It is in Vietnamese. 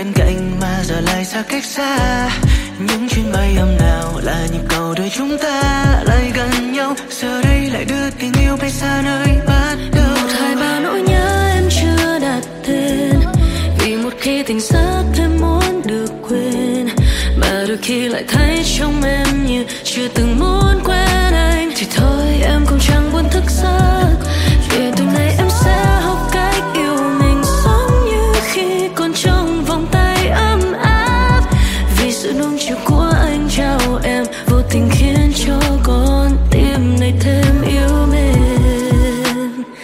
bên cạnh mà giờ lại xa cách xa. Những chuyến bay âm nào là nhịp cầu đôi chúng ta lại gần nhau, giờ đây lại đưa tình yêu bay xa nơi bắt đầu. Một hai ba nỗi nhớ em chưa đặt tên, vì một khi tình giấc em muốn được quên, mà đôi khi lại thấy trong em như chưa từng muốn quên anh. Thì thôi em cũng chẳng buồn thức giấc,